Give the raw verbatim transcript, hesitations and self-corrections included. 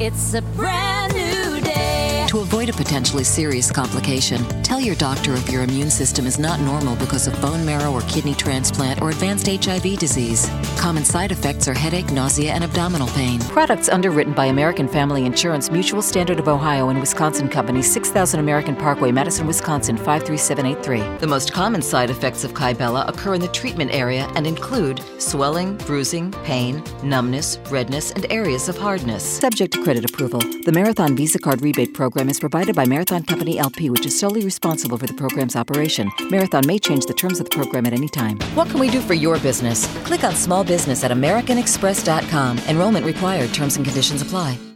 It's a brand new day. To avoid a potentially serious complication, tell your doctor if your immune system is not normal because of bone marrow or kidney transplant or advanced H I V disease. Common side effects are headache, nausea, and abdominal pain. Products underwritten by American Family Insurance, Mutual Standard of Ohio and Wisconsin Company, six thousand American Parkway, Madison, Wisconsin, five three seven eight three. The most common side effects of Kybella occur in the treatment area and include swelling, bruising, pain, numbness, redness, and areas of hardness. Subject to credit approval. The Marathon Visa Card Rebate Program is provided by Marathon Company L P, which is solely responsible for the program's operation. Marathon may change the terms of the program at any time. What can we do for your business? Click on small business at american express dot com. Enrollment required. Terms and conditions apply.